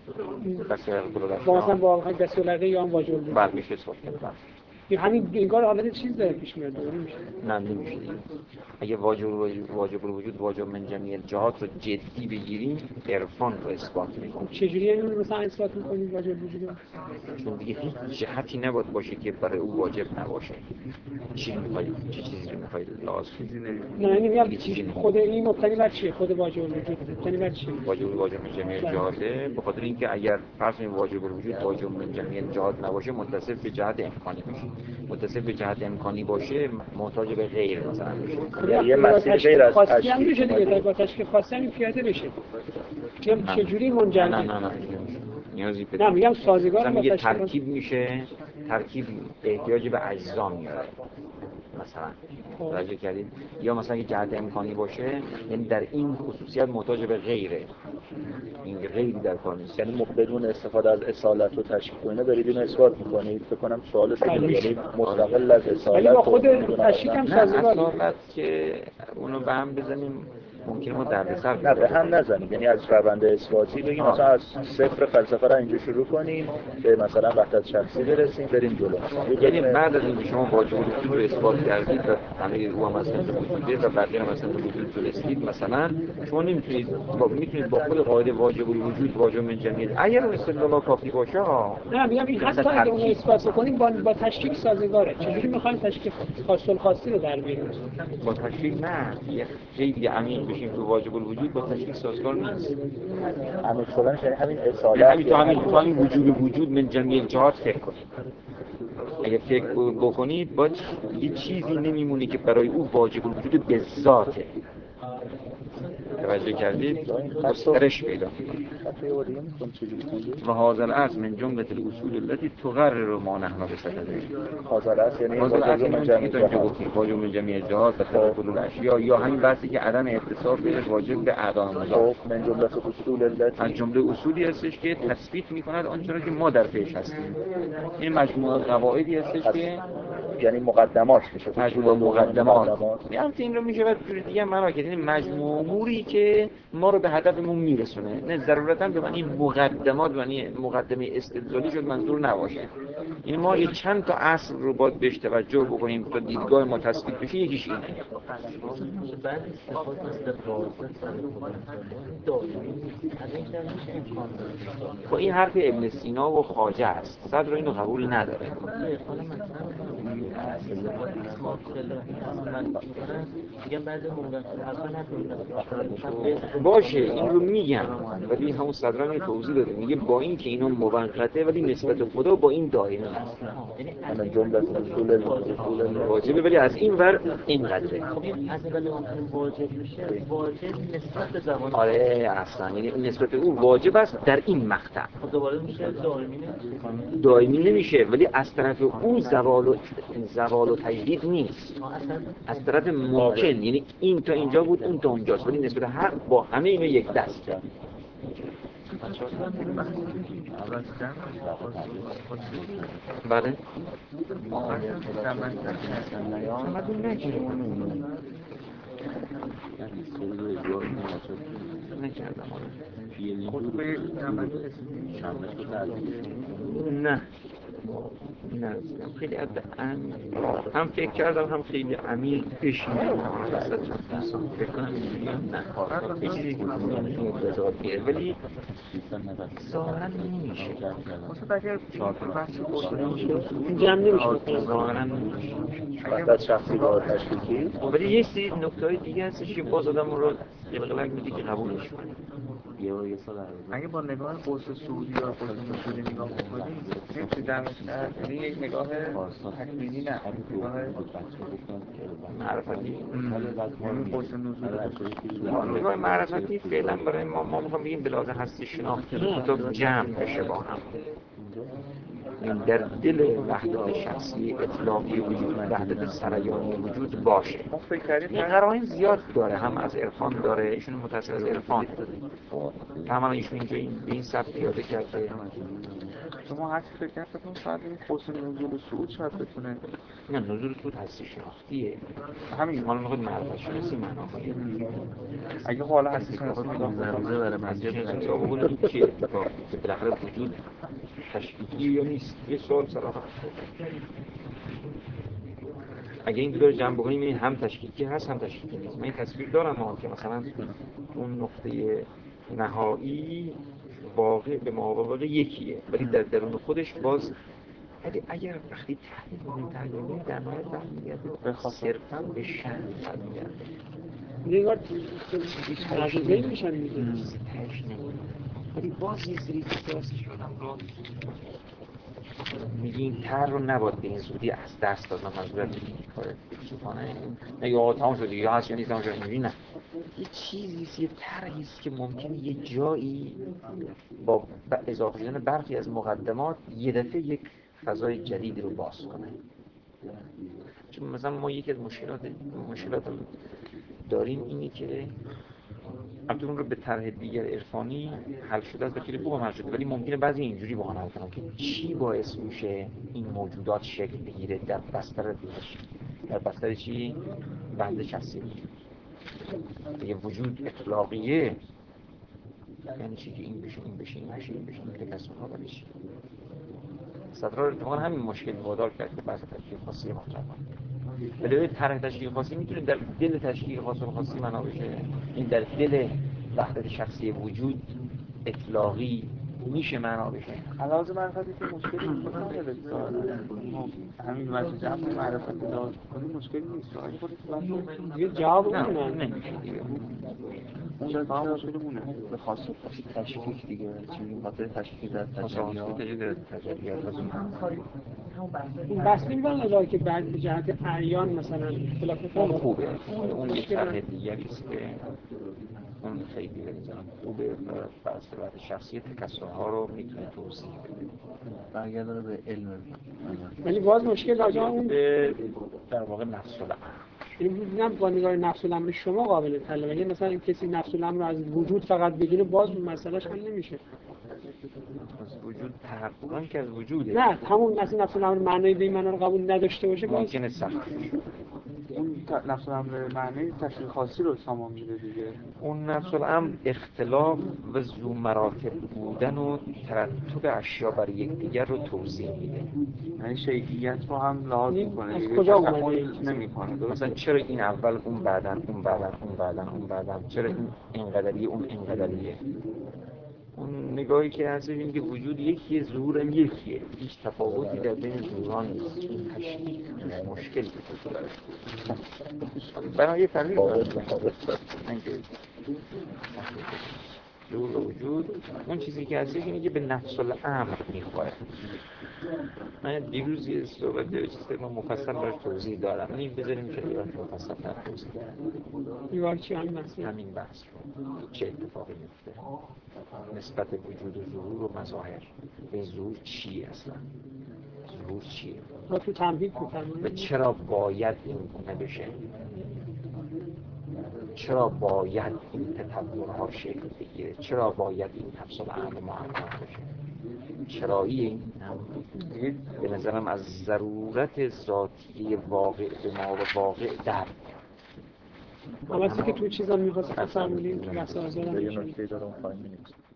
Speaker 2: مثلا با دستورالعقل یا واجب
Speaker 1: بعد میشه اثبات کرد
Speaker 2: همین انگار حالت چیز داره پیش میاد نمیشه
Speaker 1: نه نمیشه اگه واجب الوجود واجب من جمیع الجهات رو جدی بگیریم عرفان رو اثبات میکنیم
Speaker 2: چجوری یعنی مثلا اثبات میکنیم واجب الوجود
Speaker 1: چون دیگه هیچ جهتی نباید باشه که برای او واجب نباشه چه چیزی رو میخواید لازم
Speaker 2: نه یعنی میگم خود این مبتنی بر چیه خود واجب الوجود مبتنی بر چیه
Speaker 1: واجب من جمیع الجهاته به خاطر اینکه اگر فرض کنیم واجب الوجود واجب من جمیع الجهات نباشه متصف به جهت امکانی میشه متصف به جهت امکانی باشه محتاج به غیر مثلا میشه
Speaker 2: یه مسئله غیر از تشکیل میشه دیگه با تشکیل خاصی هم پیاده بشه میگم چجوری منجر
Speaker 1: نه نیازی
Speaker 2: نه میگم سازگار با
Speaker 1: تشکیل ترکیب میشه ترکیب احتیاج به اجزا میاره مثلا توجه کردید یا مثلا که جهت امکانی باشه یعنی در این خصوصیت محتاج به غیره این غیری در کار نیست
Speaker 3: یعنی بدون استفاده از اصالت و تشکیل و اینا برید اینو اثبات می‌کنید فکر کنم سوال شما یعنی مستقل از اصالت
Speaker 2: ولی با خود تشکیل هم سازگار
Speaker 1: اصالت که اونو به هم بزنیم ممکنه ما دردسر
Speaker 3: نه به هم نزنید یعنی از روند اثباتی بگیم مثلا از صفر فلسفه رو اینجا شروع کنیم به مثلا وحدت شخصی برسیم بریم جلو
Speaker 1: یعنی بعد از اینکه شما واجب الوجود رو اثبات کردید و همه او هم اصلا وجوده و بقیه هم اصلا وجود تونستید مثلا شما میتونید با خود قاعده واجب الوجود واجب من جمیع اگر اون استدلال کافی باشه
Speaker 2: نه میگم این حتی اگه اون اثبات کنیم با تشکیل سازگاره چجوری میخوایم تشکیل خاصی رو در بیاریم
Speaker 1: با تشکیل نه خیلی عمیق بشیم تو واجب الوجود با تشکیل سازگار نیست
Speaker 3: عمیق شدنش یعنی همین اصالت
Speaker 1: همین تو همین وجود من جمیع الجهات فکر کنید اگه فکر بکنید با یه چیزی نمیمونه که برای او واجب الوجود به ذاته توجه کردید گسترش پیدا و هذا الاصل من جمله الاصول التي تقرر ما نحن بصدده
Speaker 3: هذا الاصل یعنی
Speaker 1: واجب من جمیع الجهات و تقابل الاشیاء یا همین بحثی که عدم اتصاف بین واجب به اعدام مضاف
Speaker 3: من جمله اصول التي
Speaker 1: از جمله اصولی هستش که تثبیت می‌کند آنچه را که ما در پیش هستیم این مجموعه قواعدی هستش که
Speaker 3: یعنی مقدمات میشه
Speaker 1: مجموعه مقدمات یعنی این رو میشه بعد جور دیگه معنا کرد این مجموعه اموری که ما رو به هدفمون میرسونه نه ضرورتاً به معنی مقدمات معنی مقدمه استدلالی شد منظور نباشه این ما یه چند تا اصل رو باید بهش توجه بکنیم تا دیدگاه ما تثبیت بشه یکیش اینه
Speaker 4: بعد استفاده مثل
Speaker 1: خب این حرف ابن سینا و خواجه است صدر اینو قبول نداره باشه این رو میگم ولی همون صدران این توضیح داده میگه با این که اینو موقته ولی نسبت خدا با این دائمی است
Speaker 3: من جمله اصول
Speaker 1: واجبه ولی از این ور اینقدره
Speaker 4: از این واجب میشه واجب نسبت به زمان
Speaker 1: آره اصلا یعنی نسبت او واجب است در این مقطع
Speaker 4: دوباره میشه
Speaker 1: دائمی نمیشه ولی از طرف اون زوال و تجدید نیست از طرف ممکن یعنی این تا اینجا بود اون تا اونجاست ولی نسبت حق با همه اینا یک دست بله نه خیلی هم فکر کردم هم خیلی عمیق بشینم فکر کنم نه یه چیزی که ولی ظاهرا نمیشه اگر
Speaker 2: جمع نمیشه
Speaker 1: ظاهرا نمیشه
Speaker 3: وحدت شخصی با تشکیل
Speaker 1: ولی یه سری نکته‌های دیگه هستش که باز آدم رو قلق میده که قبولش کنه
Speaker 5: یه سال
Speaker 6: اگه با نگاه قوس سعودی یا قوس نزولی نگاه بکنیم نمیشه درمش کرد، یعنی یک نگاه تکوینی نه، نگاه
Speaker 1: معرفتی.
Speaker 6: یعنی قوس نزولی
Speaker 1: نگاه معرفتی فعلا برای ما میخوام بگیم به لحاظ هستی شناختی کتاب جمع بشه با هم. این در دل وحدت شخصی اطلاقی وجود، وحدت سریانی وجود باشه. این قرائن زیاد داره، هم از عرفان داره، ایشون متأثر از عرفان هم ایشون اینجا به این سبک پیاده کرده.
Speaker 6: شما هر چی فکر کردتون شاید این قوس نزول سعود شاید بتونه.
Speaker 1: نه، نزول سعود هستی شناختیه،
Speaker 6: همین
Speaker 1: حالا میخواد معرفت شناسی معنا کنه.
Speaker 6: اگه حالا هستی شناسی نگاه
Speaker 5: زمزه برای
Speaker 1: هستی
Speaker 5: مسجد
Speaker 1: شناسی نگاه بکنیم چیه اتفاق بالاخره وجود تشکیکی یا نیست؟ یه سوال صراحا اگه این دو رو جمع بکنیم این هم تشکیکی هست هم تشکیکی نیست. من این تصویر دارم که مثلا اون نقطه نهایی واقع به مواقع یکیه ولی در درون خودش باز، ولی اگر وقتی تحلیل در نهایت برمیگرده صرفا به شأن برمیگرده.
Speaker 2: نگاه تجربه میشن میگه
Speaker 1: تهش نمیگه ولی باز یه سری سیاسی شدم رو میگیم تر رو نباید به این زودی از دست داد. من منظورم کار فیلسوفانه نه یا تمام شد یا هست یا نیست تمام شد اینجوری نه، یه چیزیست، یه طرحیست که ممکنه یه جایی با اضافه شدن برخی از مقدمات یه دفعه یک فضای جدیدی رو باز کنه. چون مثلا ما یکی از مشکلات داریم اینه که البته اون رو به طرح دیگر عرفانی حل شده است و خیلی خوب حل شده، ولی ممکنه بعضی اینجوری با هم حل کنن که چی باعث میشه این موجودات شکل بگیره در بستر چی؟ وحدت شخصی وجود. یه وجود اطلاقیه یعنی چی که این بشه این بشه این بشه این بشه این تکسر ها بشه. صدرا اتفاقا همین مشکل وادار کرد که بعض تشکیل خاصی مطرح کنه. ولی طرح تشکیل خاصی میتونه در دل تشکیل خاصی معنا بشه. این در دل وحدت شخصی وجود اطلاقی میشه معنا بشه.
Speaker 6: علاوه بر اینکه که مشکلی نیست همین مسئله هم معرفت داد کنیم مشکلی نیست.
Speaker 2: یه جواب
Speaker 1: نه
Speaker 2: اونه
Speaker 1: نمیشه دیگه.
Speaker 6: اون فقط مشکلی مونه
Speaker 5: به خاصه تشکیک دیگه، چون خاطر تشکیک در تجلیات
Speaker 2: این بس می‌کنم الهی که بعد به جهت اعیان مثلا اختلاف
Speaker 1: اون خوبه، اون یه طرح دیگری است که اون خیلی بزنم خوبه و شخصی تکسرها رو میتونه توضیح بده.
Speaker 5: برگرداره به علم.
Speaker 2: ولی باز مشکل راجع اون
Speaker 1: در واقع نفس الامر،
Speaker 2: این نه با نگاه نفس الامر شما قابل حل. اگه مثلا کسی نفس الامر رو از وجود فقط بگیره باز مسئلهش حل نمیشه.
Speaker 1: از وجود تحققاً که از وجوده،
Speaker 2: نه همون نفس الامر معنی به این معنا رو قبول نداشته باشه باز
Speaker 1: ممکنه سخت
Speaker 6: اون نفس الامر معنی تشکیل خاصی رو سامان میده دیگه.
Speaker 1: اون نفس الامر اختلاف و ذو مراتب بودن و ترتب اشیا بر یکدیگر رو توضیح میده.
Speaker 6: یعنی شیعیت رو هم لحاظ میکنه
Speaker 2: از
Speaker 6: دیگه،
Speaker 2: کجا
Speaker 6: تفاوت
Speaker 2: اومده؟
Speaker 6: نمیکنه.
Speaker 1: مثلا چرا این اول اون بعدن اون بعدن اون بعدن اون بعدن، چرا این اینقدریه اون اینقدریه. اون نگاهی که هست اینه که وجود یکیه، ظهور هم یکیه، هیچ تفاوتی در بین ظهوران نیست. این تشکیک مشکل وجود داره. برای یه تغییر ظهور و وجود اون چیزی که هستش اینه که به نفس الامر میخوره. من دیروز یه صحبت یه چیز ما مفصل براش توضیح دارم، ولی بذاریم که دیگه مفصل تر توضیح دارم. همین بحث رو چه اتفاقی میفته نسبت وجود و ظهور و مظاهر. به ظهور چیه اصلا؟ ظهور چیه؟
Speaker 2: ما تو تمهید
Speaker 1: و چرا باید این گونه بشه؟ چرا باید این تطورها شکل بگیره؟ چرا باید این نفس الامر معنا بشه؟ چرایی این به نظرم از ضرورت ذاتی واقع به ما و واقع در
Speaker 2: همه که تو چیزا میخواست فرمودیم تو بحث آزادم
Speaker 3: یه نکته دارم پایین می‌نویسم.